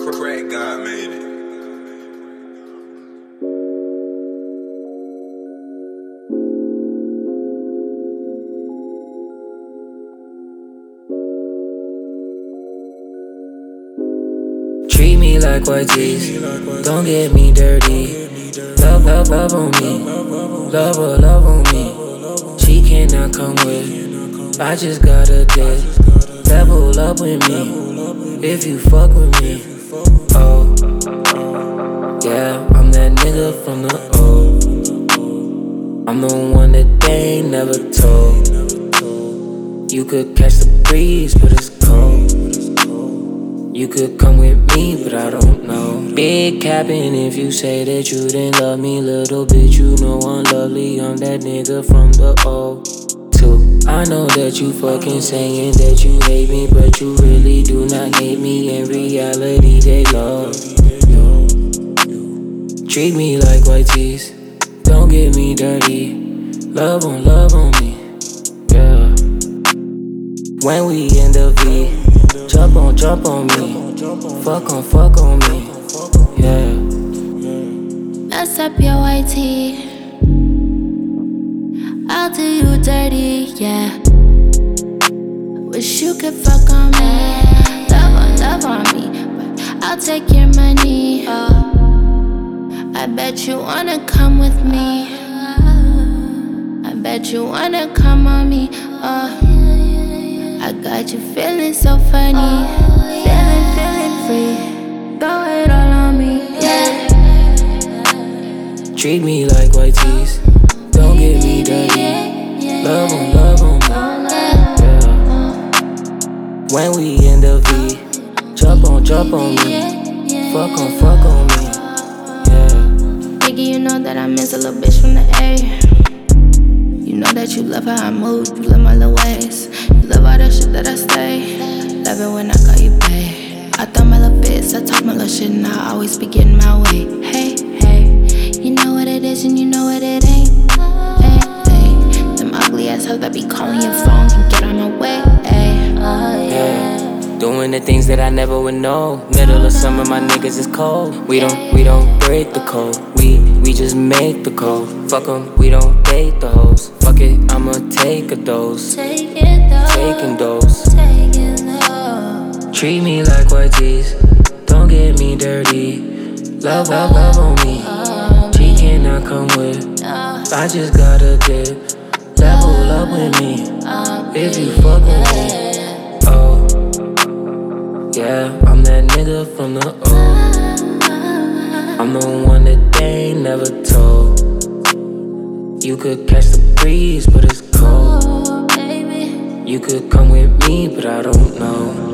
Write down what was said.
Crack God made it. Treat me like white tees, don't get me dirty. Love, love, love on me, love, love on me. She cannot come with, I just got a dip. Level up with me, if you fuck with me. Oh, yeah, I'm that nigga from the O. I'm the one that they ain't never told. You could catch the breeze, but it's cold. You could come with me, but I don't know. Big capping if you say that you didn't love me. Little bitch, you know I'm lovely. I'm that nigga from the O2. I know that you fucking saying that you hate me, but you really do not hate me. In reality, they love you. Treat me like white tees, don't get me dirty. Love on me, yeah. When we in the V, jump on me, fuck on me, yeah. Mess up your white tee, I'll do you dirty, yeah. Wish you could fuck on me, love on me, but I'll take your money. I bet you wanna come with me. I bet you wanna come on me. I got you feeling so funny, feeling free. Throw it all on me, yeah. Treat me like white tees, don't get me dirty. Love on me, yeah. When we in the V, jump on me, fuck on me, yeah. Nigga, you know that I miss a little bitch from the A. You know that you love how I move, you love my little ways. You love all that shit that I say. Love it when I call you bae. I throw my little fits, I talk my little shit, and I always be getting my way. Hey, you know what it is and you know what it ain't. Hey, them ugly ass hoes that be calling your phone can get on my way. Yeah, doing the things that I never would know. Middle of summer, my niggas is cold. We don't break the code. We just make the code. Fuck 'em, we don't date the hoes. Fuck it, I'ma take a dose. Taking dose. Treat me like white tees, don't get me dirty. Love on me. She cannot come with, I just got a dip. Level up with me, if you fuck with me. Oh, yeah, I'm that nigga from the O. I'm the one that they ain't never told. You could catch the breeze, but it's cold. You could come with me, but I don't know.